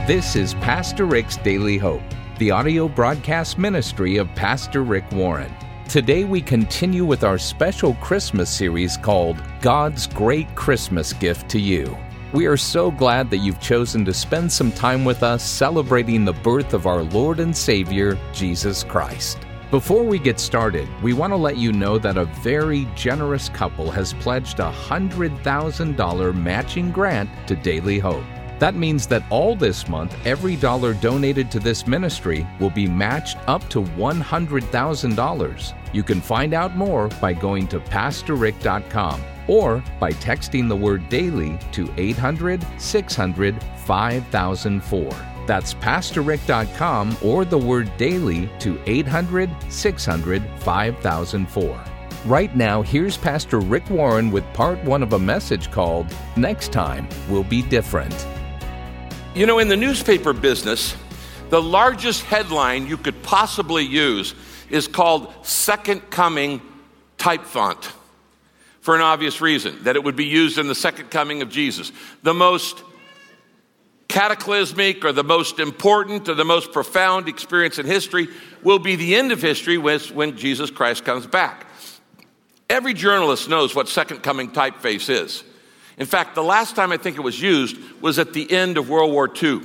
This is Pastor Rick's Daily Hope, the audio broadcast ministry of Pastor Rick Warren. Today we continue with our special Christmas series called God's Great Christmas Gift to You. We are so glad that you've chosen to spend some time with us celebrating the birth of our Lord and Savior, Jesus Christ. Before we get started, we want to let you know that a very generous couple has pledged a $100,000 matching grant to Daily Hope. That means that all this month, every dollar donated to this ministry will be matched up to $100,000. You can find out more by going to PastorRick.com or by texting the word DAILY to 800-600-5004. That's PastorRick.com or the word DAILY to 800-600-5004. Right now, here's Pastor Rick Warren with part one of a message called Next Time Will Be Different. You know, in the newspaper business, the largest headline you could possibly use is called Second Coming type font, for an obvious reason, that it would be used in the second coming of Jesus. The most cataclysmic or the most important or the most profound experience in history will be the end of history when Jesus Christ comes back. Every journalist knows what second coming typeface is. In fact, the last time I think it was used was at the end of World War II.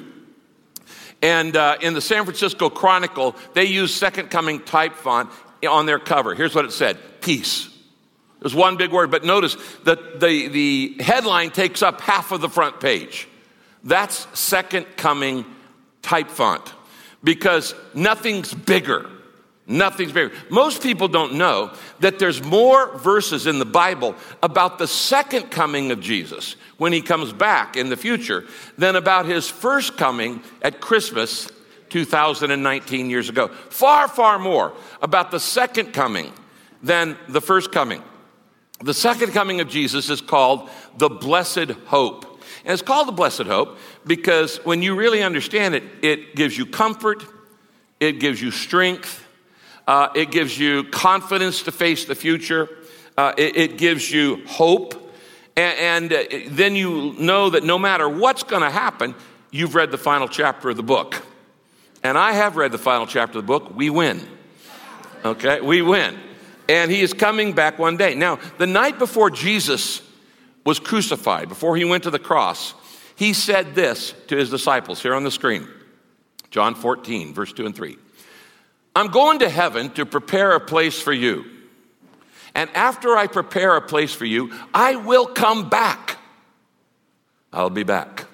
And in the San Francisco Chronicle, they used second coming type font on their cover. Here's what it said: peace. It was one big word, but notice that the headline takes up half of the front page. That's second coming type font because nothing's bigger. Nothing's bigger. Most people don't know that there's more verses in the Bible about the second coming of Jesus when he comes back in the future than about his first coming at Christmas 2019 years ago. Far, far more about the second coming than the first coming. The second coming of Jesus is called the Blessed Hope. And it's called the Blessed Hope because when you really understand it, it gives you comfort, it gives you strength, it gives you confidence to face the future. It gives you hope. And then you know that no matter what's going to happen, you've read the final chapter of the book. And I have read the final chapter of the book. We win. Okay, we win. And he is coming back one day. Now, the night before Jesus was crucified, before he went to the cross, he said this to his disciples here on the screen. John 14, verse 2 and 3. I'm going to heaven to prepare a place for you. And after I prepare a place for you, I will come back. I'll be back.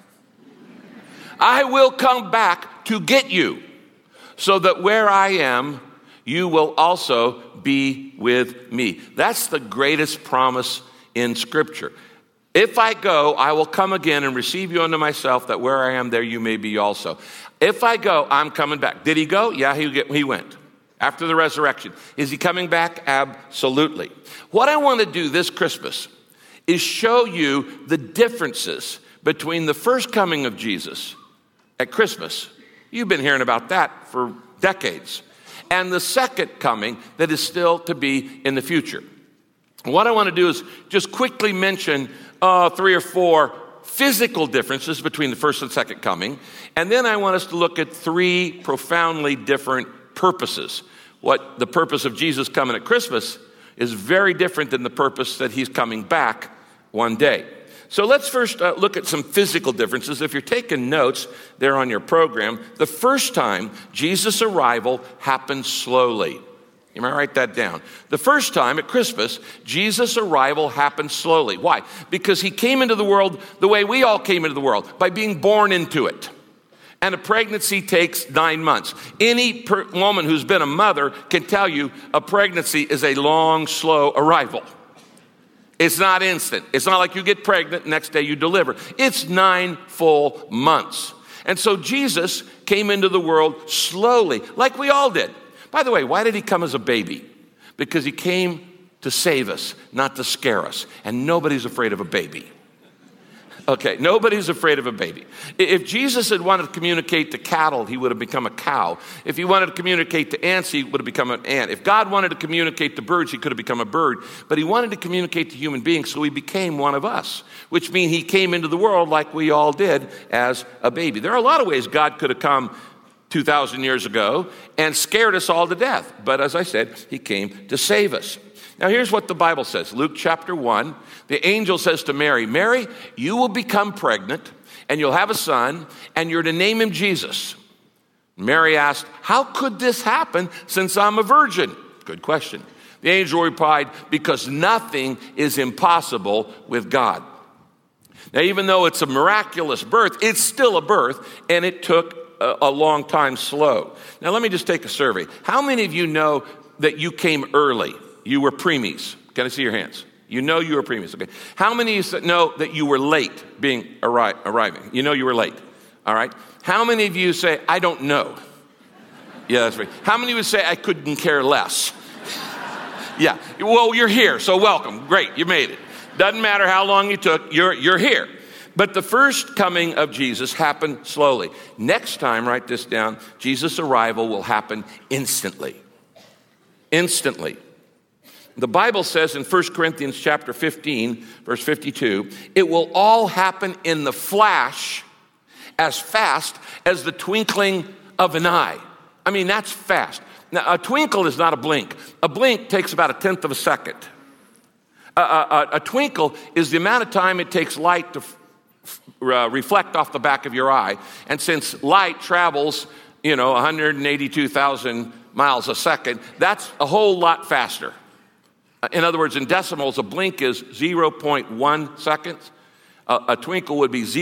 I will come back to get you, so that where I am, you will also be with me. That's the greatest promise in Scripture. If I go, I will come again and receive you unto myself, that where I am, there you may be also. If I go, I'm coming back. Did he go? Yeah, he went. After the resurrection. Is he coming back? Absolutely. What I want to do this Christmas is show you the differences between the first coming of Jesus at Christmas. You've been hearing about that for decades. And the second coming that is still to be in the future. What I want to do is just quickly mention 3 or 4 physical differences between the first and second coming. And then I want us to look at 3 profoundly different purposes. What the purpose of Jesus coming at Christmas is very different than the purpose that he's coming back one day. So let's first look at some physical differences. If you're taking notes, they're on your program. The first time Jesus' arrival happened slowly. You might write that down. The first time at Christmas, Jesus' arrival happened slowly. Why? Because he came into the world the way we all came into the world, by being born into it. And a pregnancy takes 9 months. Any woman who's been a mother can tell you a pregnancy is a long, slow arrival. It's not instant. It's not like you get pregnant, next day you deliver. It's 9 full months. And so Jesus came into the world slowly, like we all did. By the way, why did he come as a baby? Because he came to save us, not to scare us. And nobody's afraid of a baby. Okay, nobody's afraid of a baby. If Jesus had wanted to communicate to cattle, he would have become a cow. If he wanted to communicate to ants, he would have become an ant. If God wanted to communicate to birds, he could have become a bird. But he wanted to communicate to human beings, so he became one of us, which means he came into the world like we all did as a baby. There are a lot of ways God could have come 2,000 years ago and scared us all to death. But as I said, he came to save us. Now here's what the Bible says. Luke chapter 1, the angel says to Mary, Mary, you will become pregnant and you'll have a son and you're to name him Jesus. Mary asked, how could this happen since I'm a virgin? Good question. The angel replied, because nothing is impossible with God. Now even though it's a miraculous birth, it's still a birth and it took a long time slow. Now let me just take a survey. How many of you know that you came early? You were preemies. Can I see your hands? You know you were preemies. Okay. How many of you know that you were late arriving? You know you were late. All right. How many of you say, I don't know? Yeah, that's right. How many of you say, I couldn't care less? Yeah. Well, you're here, so welcome. Great, you made it. Doesn't matter how long you took, you're here. But the first coming of Jesus happened slowly. Next time, write this down, Jesus' arrival will happen instantly. Instantly. The Bible says in 1 Corinthians chapter 15, verse 52, it will all happen in the flash, as fast as the twinkling of an eye. I mean, that's fast. Now, a twinkle is not a blink. A blink takes about 1/10 of a second. A twinkle is the amount of time it takes light to reflect off the back of your eye. And since light travels, 182,000 miles a second, that's a whole lot faster. In other words, in decimals, a blink is 0.1 seconds. A twinkle would be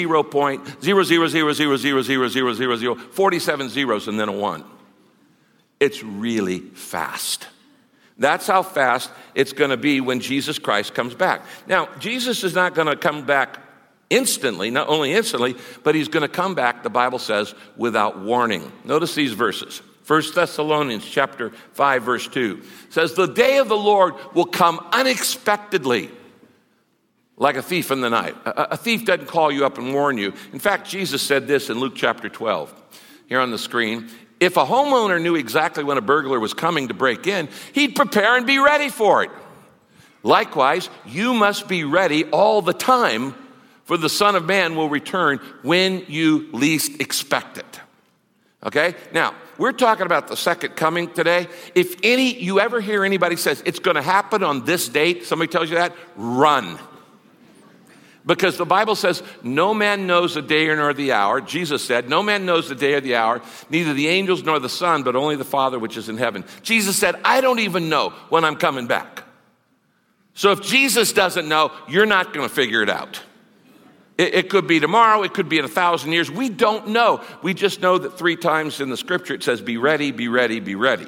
0.000000000, 47 zeros and then a 1. It's really fast. That's how fast it's going to be when Jesus Christ comes back. Now, Jesus is not going to come back instantly, not only instantly, but he's going to come back, the Bible says, without warning. Notice these verses. 1 Thessalonians chapter 5, verse 2 says, the day of the Lord will come unexpectedly, like a thief in the night. A thief doesn't call you up and warn you. In fact, Jesus said this in Luke chapter 12, here on the screen. If a homeowner knew exactly when a burglar was coming to break in, he'd prepare and be ready for it. Likewise, you must be ready all the time, for the Son of Man will return when you least expect it. Okay? Now, we're talking about the second coming today. If you ever hear anybody says it's going to happen on this date, somebody tells you that, run. Because the Bible says, no man knows the day nor the hour. Jesus said, no man knows the day or the hour, neither the angels nor the Son, but only the Father which is in heaven. Jesus said, I don't even know when I'm coming back. So if Jesus doesn't know, you're not going to figure it out. It could be tomorrow. It could be in 1,000 years. We don't know. We just know that 3 times in the scripture it says, be ready, be ready, be ready.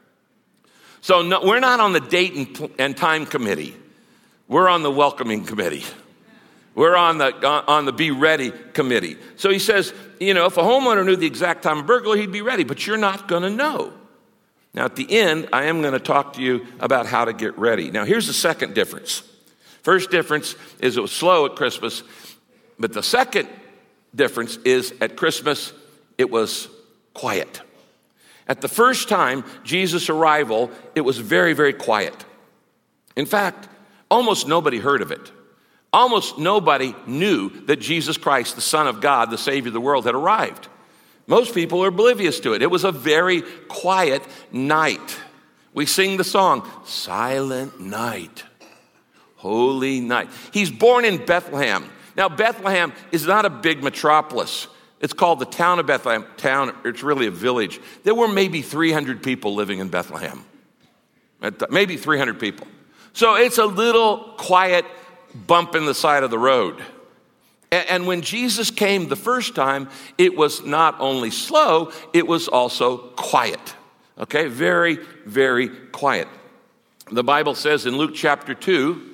So no, we're not on the date and time committee. We're on the welcoming committee. We're on the be ready committee. So he says, if a homeowner knew the exact time of burglary, he'd be ready, but you're not going to know. Now at the end, I am going to talk to you about how to get ready. Now here's the second difference. First difference is it was slow at Christmas. But the second difference is at Christmas, it was quiet. At the first time, Jesus' arrival, it was very, very quiet. In fact, almost nobody heard of it. Almost nobody knew that Jesus Christ, the Son of God, the Savior of the world, had arrived. Most people are oblivious to it. It was a very quiet night. We sing the song, Silent Night, Holy Night. He's born in Bethlehem. Now, Bethlehem is not a big metropolis. It's called the town of Bethlehem. It's really a village. There were maybe 300 people living in Bethlehem. Maybe 300 people. So it's a little quiet bump in the side of the road. And when Jesus came the first time, it was not only slow, it was also quiet. Okay, very, very quiet. The Bible says in Luke chapter 2,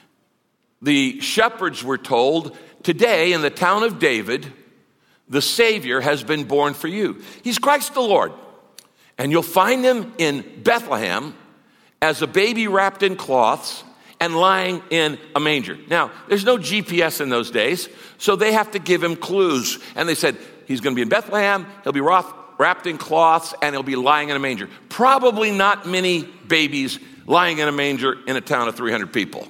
the shepherds were told, today in the town of David, the Savior has been born for you. He's Christ the Lord. And you'll find him in Bethlehem as a baby wrapped in cloths and lying in a manger. Now, there's no GPS in those days, so they have to give him clues. And they said, he's going to be in Bethlehem, he'll be wrapped in cloths, and he'll be lying in a manger. Probably not many babies lying in a manger in a town of 300 people.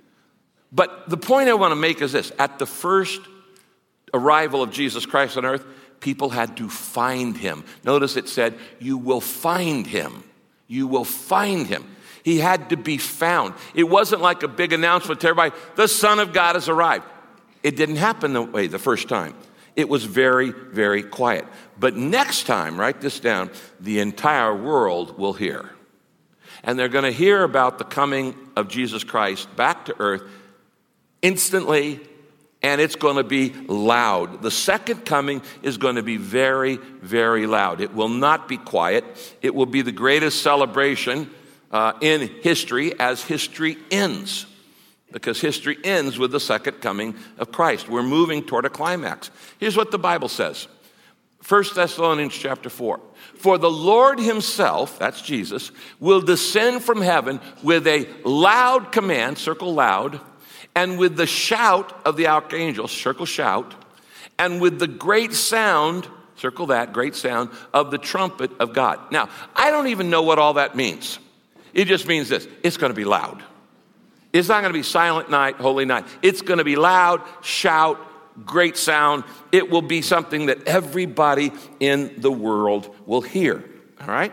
But the point I want to make is this. At the first arrival of Jesus Christ on earth, people had to find him. Notice it said, you will find him. You will find him. He had to be found. It wasn't like a big announcement to everybody, the Son of God has arrived. It didn't happen that way the first time. It was very, very quiet. But next time, write this down, the entire world will hear. And they're going to hear about the coming of Jesus Christ back to earth instantly, and it's going to be loud. The second coming is going to be very, very loud. It will not be quiet. It will be the greatest celebration in history as history ends, because history ends with the second coming of Christ. We're moving toward a climax. Here's what the Bible says. 1 Thessalonians chapter 4. For the Lord himself, that's Jesus, will descend from heaven with a loud command, circle loud, and with the shout of the archangel, circle shout, and with the great sound, circle that, great sound, of the trumpet of God. Now, I don't even know what all that means. It just means this, it's going to be loud. It's not going to be silent night, holy night. It's going to be loud, shout, great sound. It will be something that everybody in the world will hear, all right?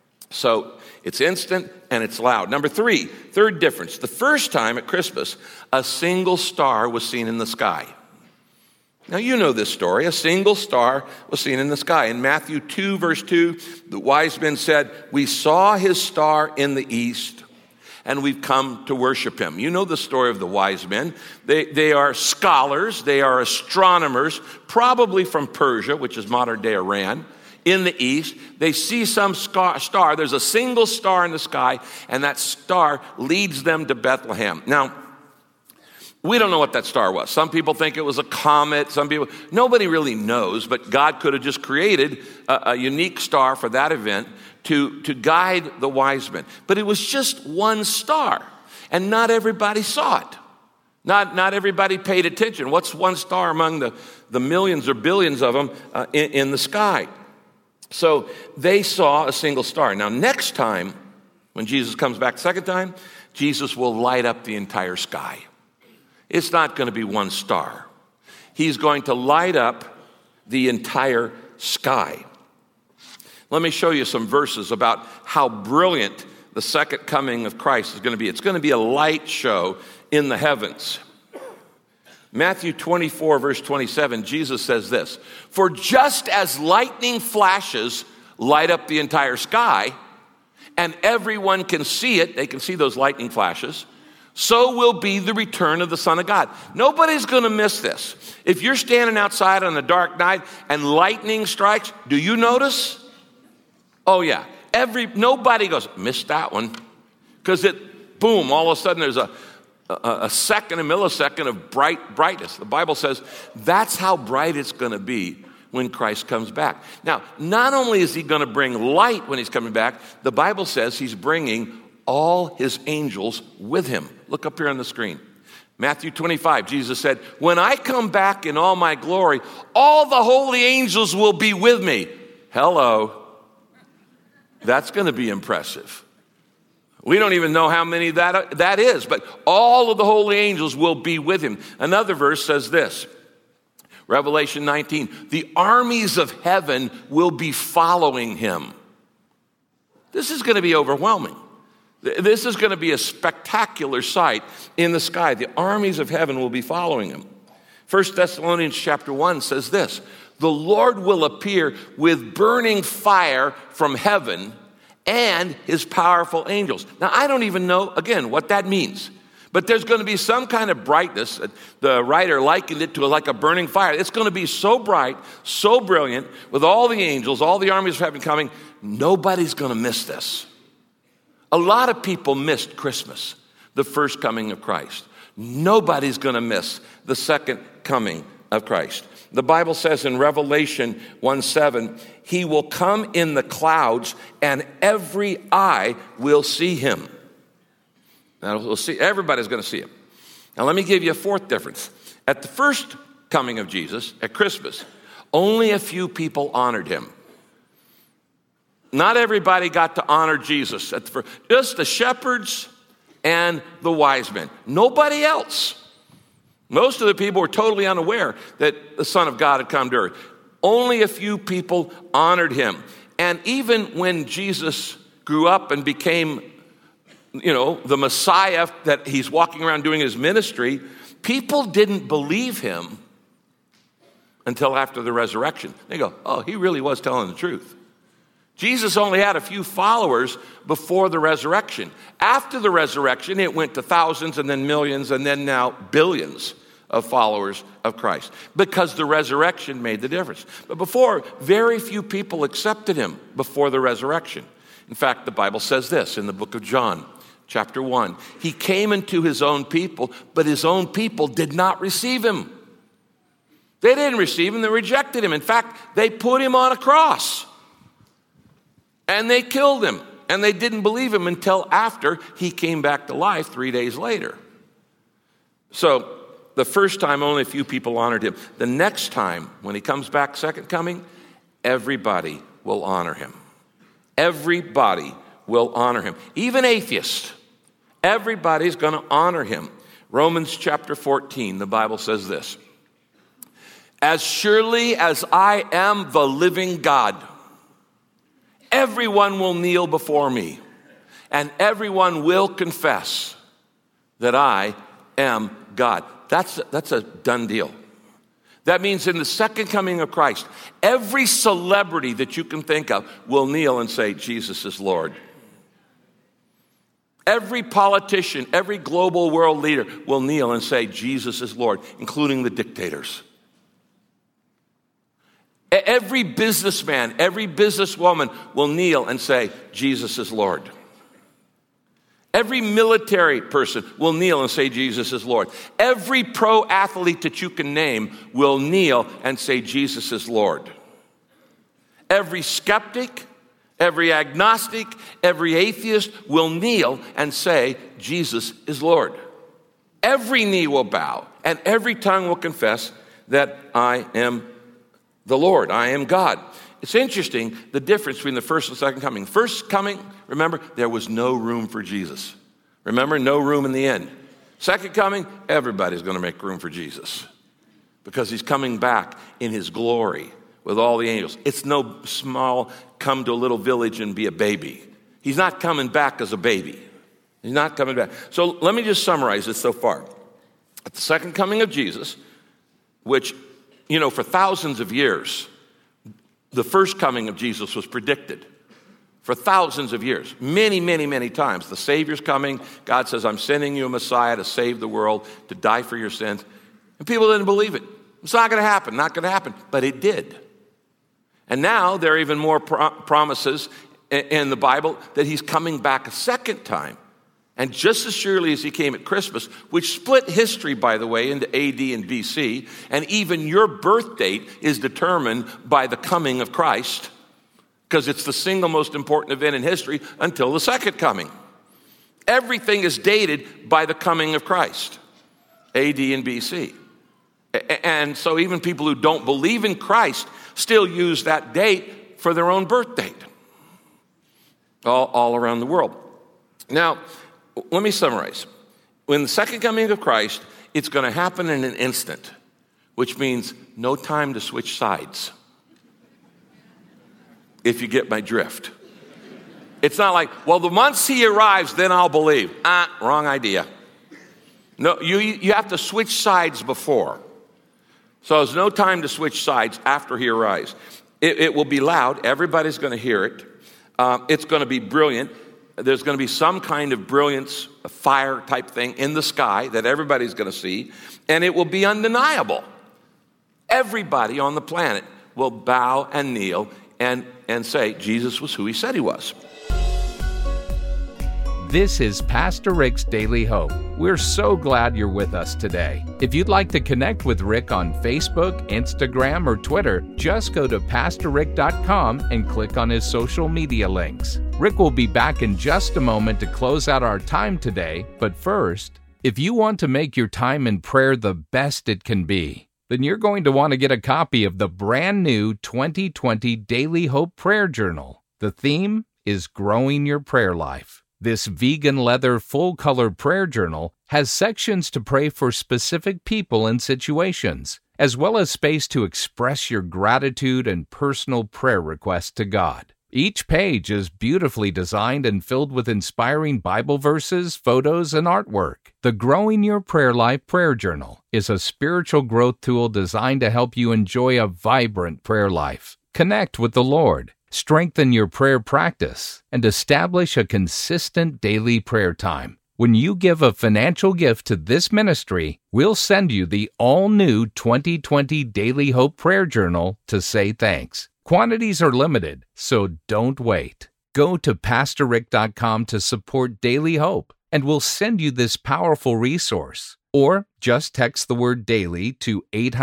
So it's instant and it's loud. Number three, third difference. The first time at Christmas, a single star was seen in the sky. Now, you know this story. A single star was seen in the sky. In Matthew 2, verse 2, the wise men said, we saw his star in the east, and we've come to worship him. You know the story of the wise men. They are scholars. They are astronomers, probably from Persia, which is modern-day Iran, in the east. They see some star. There's a single star in the sky, and that star leads them to Bethlehem. Now, we don't know what that star was. Some people think it was a comet. Nobody really knows, but God could have just created a unique star for that event to guide the wise men. But it was just one star, and not everybody saw it. Not everybody paid attention. What's one star among the millions or billions of them in the sky? So they saw a single star. Now, next time, when Jesus comes back the second time, Jesus will light up the entire sky. It's not going to be one star. He's going to light up the entire sky. Let me show you some verses about how brilliant the second coming of Christ is going to be. It's going to be a light show in the heavens. Matthew 24, verse 27, Jesus says this, for just as lightning flashes light up the entire sky, and everyone can see it, they can see those lightning flashes, so will be the return of the Son of God. Nobody's going to miss this. If you're standing outside on a dark night and lightning strikes, do you notice? Oh yeah. Nobody goes, missed that one. Because boom, all of a sudden there's a millisecond of brightness. The Bible says that's how bright it's going to be when Christ comes back. Now, not only is he going to bring light when he's coming back, the Bible says he's bringing all his angels with him. Look up here on the screen. Matthew 25, Jesus said, when I come back in all my glory, all the holy angels will be with me. Hello. That's going to be impressive. We don't even know how many that is, but all of the holy angels will be with him. Another verse says this, Revelation 19, the armies of heaven will be following him. This is going to be overwhelming. This is going to be a spectacular sight in the sky. The armies of heaven will be following him. 1 Thessalonians chapter 1 says this, the Lord will appear with burning fire from heaven and his powerful angels. Now, I don't even know, again, what that means. But there's going to be some kind of brightness. The writer likened it to like a burning fire. It's going to be so bright, so brilliant, with all the angels, all the armies of heaven coming. Nobody's going to miss this. A lot of people missed Christmas, the first coming of Christ. Nobody's going to miss the second coming of Christ. The Bible says in Revelation 1:7, he will come in the clouds and every eye will see him. Now we'll see. Everybody's going to see him. Now let me give you a fourth difference. At the first coming of Jesus, at Christmas, only a few people honored him. Not everybody got to honor Jesus at the first. Just the shepherds and the wise men. Nobody else. Most of the people were totally unaware that the Son of God had come to earth. Only a few people honored him. And even when Jesus grew up and became, the Messiah that he's walking around doing his ministry, people didn't believe him until after the resurrection. They go, oh, he really was telling the truth. Jesus only had a few followers before the resurrection. After the resurrection, it went to thousands and then millions and then now billions of followers of Christ because the resurrection made the difference. But before, very few people accepted him before the resurrection. In fact, the Bible says this in the book of John, chapter 1. He came into his own people, but his own people did not receive him. They didn't receive him, they rejected him. In fact, they put him on a cross. And they killed him. And they didn't believe him until after he came back to life 3 days later. So the first time, only a few people honored him. The next time, when he comes back, second coming, everybody will honor him. Everybody will honor him. Even atheists. Everybody's going to honor him. Romans chapter 14, the Bible says this. As surely as I am the living God, everyone will kneel before me, and everyone will confess that I am God. That's a done deal. That means in the second coming of Christ, every celebrity that you can think of will kneel and say, Jesus is Lord. Every politician, every global world leader will kneel and say, Jesus is Lord, including the dictators. Every businessman, every businesswoman will kneel and say, Jesus is Lord. Every military person will kneel and say, Jesus is Lord. Every pro athlete that you can name will kneel and say, Jesus is Lord. Every skeptic, every agnostic, every atheist will kneel and say, Jesus is Lord. Every knee will bow and every tongue will confess that I am the Lord, I am God. It's interesting, the difference between the first and second coming. First coming, remember, there was no room for Jesus. Remember, no room in the end. Second coming, everybody's going to make room for Jesus because he's coming back in his glory with all the angels. It's no small come to a little village and be a baby. He's not coming back as a baby. He's not coming back. So let me just summarize this so far. At the second coming of Jesus, which for thousands of years, the first coming of Jesus was predicted. For thousands of years, many, many, many times. The Savior's coming. God says, I'm sending you a Messiah to save the world, to die for your sins. And people didn't believe it. It's not going to happen, not going to happen. But it did. And now there are even more promises in the Bible that he's coming back a second time. And just as surely as he came at Christmas, which split history, by the way, into AD and BC, and even your birth date is determined by the coming of Christ, because it's the single most important event in history until the second coming. Everything is dated by the coming of Christ, AD and BC. And so even people who don't believe in Christ still use that date for their own birth date, all around the world. Now, let me summarize. When the second coming of Christ, it's going to happen in an instant, which means no time to switch sides, if you get my drift. It's not like, well, the once he arrives, then I'll believe. Wrong idea. No, you have to switch sides before. So there's no time to switch sides after he arrives. It will be loud. Everybody's going to hear it. It's going to be brilliant. There's going to be some kind of brilliance, a fire type thing in the sky that everybody's going to see, and it will be undeniable. Everybody on the planet will bow and kneel and say Jesus was who he said he was. This is Pastor Rick's Daily Hope. We're so glad you're with us today. If you'd like to connect with Rick on Facebook, Instagram, or Twitter, just go to PastorRick.com and click on his social media links. Rick will be back in just a moment to close out our time today, but first, if you want to make your time in prayer the best it can be, then you're going to want to get a copy of the brand new 2020 Daily Hope Prayer Journal. The theme is Growing Your Prayer Life. This vegan leather full-color prayer journal has sections to pray for specific people and situations, as well as space to express your gratitude and personal prayer requests to God. Each page is beautifully designed and filled with inspiring Bible verses, photos, and artwork. The Growing Your Prayer Life Prayer Journal is a spiritual growth tool designed to help you enjoy a vibrant prayer life, connect with the Lord, strengthen your prayer practice, and establish a consistent daily prayer time. When you give a financial gift to this ministry, we'll send you the all-new 2020 Daily Hope Prayer Journal to say thanks. Quantities are limited, so don't wait. Go to PastorRick.com to support Daily Hope, and we'll send you this powerful resource. Or just text the word DAILY to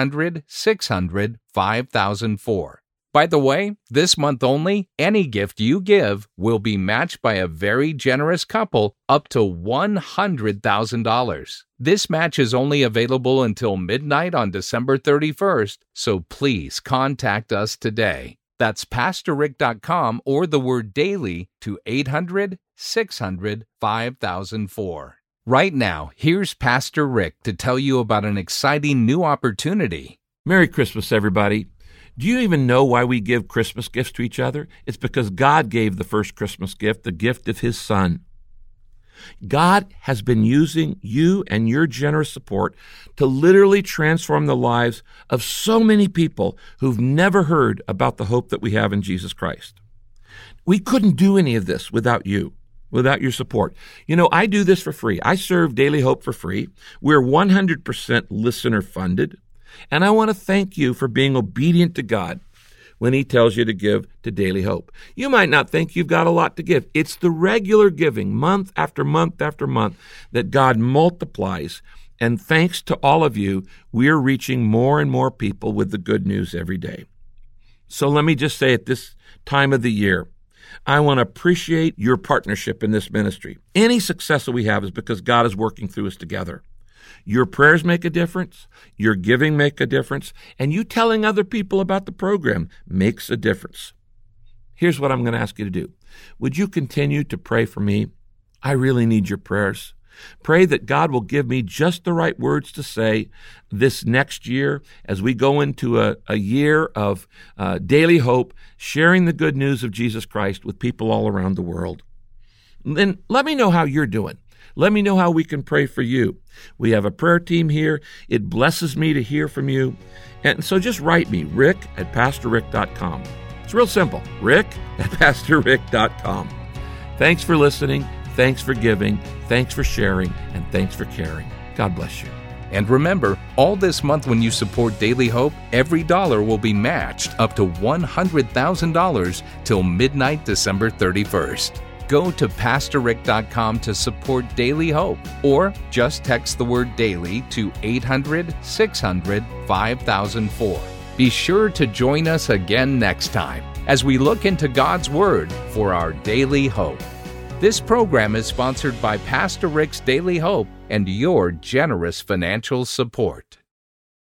800-600-5004. By the way, this month only, any gift you give will be matched by a very generous couple up to $100,000. This match is only available until midnight on December 31st, so please contact us today. That's PastorRick.com or the word DAILY to 800-600-5004. Right now, here's Pastor Rick to tell you about an exciting new opportunity. Merry Christmas, everybody. Do you even know why we give Christmas gifts to each other? It's because God gave the first Christmas gift, the gift of His Son. God has been using you and your generous support to literally transform the lives of so many people who've never heard about the hope that we have in Jesus Christ. We couldn't do any of this without you, without your support. You know, I do this for free. I serve Daily Hope for free. We're 100% listener funded. And I want to thank you for being obedient to God when He tells you to give to Daily Hope. You might not think you've got a lot to give. It's the regular giving, month after month after month, that God multiplies. And thanks to all of you, we're reaching more and more people with the good news every day. So let me just say at this time of the year, I want to appreciate your partnership in this ministry. Any success that we have is because God is working through us together. Your prayers make a difference, your giving make a difference, and you telling other people about the program makes a difference. Here's what I'm going to ask you to do. Would you continue to pray for me? I really need your prayers. Pray that God will give me just the right words to say this next year as we go into a year of daily hope, sharing the good news of Jesus Christ with people all around the world. Then let me know how you're doing. Let me know how we can pray for you. We have a prayer team here. It blesses me to hear from you. And so just write me, rick@pastorrick.com. It's real simple, rick@pastorrick.com. Thanks for listening. Thanks for giving. Thanks for sharing. And thanks for caring. God bless you. And remember, all this month when you support Daily Hope, every dollar will be matched up to $100,000 till midnight December 31st. Go to PastorRick.com to support Daily Hope, or just text the word DAILY to 800-600-5004. Be sure to join us again next time as we look into God's Word for our daily hope. This program is sponsored by Pastor Rick's Daily Hope and your generous financial support.